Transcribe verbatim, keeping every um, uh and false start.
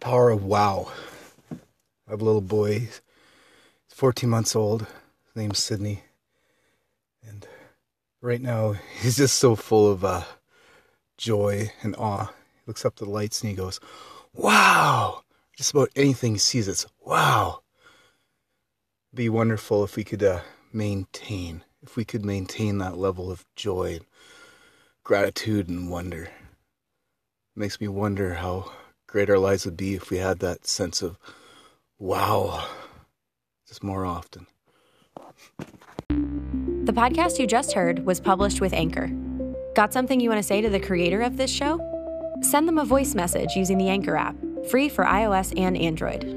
Power of wow. I have a little boy. He's fourteen months old. His name's Sydney. And right now, he's just so full of uh, joy and awe. He looks up at the lights and he goes, wow! Just about anything he sees, it's wow. It'd be wonderful if we could uh, maintain, if we could maintain that level of joy and gratitude and wonder. It makes me wonder how great our lives would be if we had that sense of wow just more often. The podcast you just heard was published with Anchor. Got something you want to say to the creator of this show? Send them a voice message using the Anchor app, free for iOS and Android.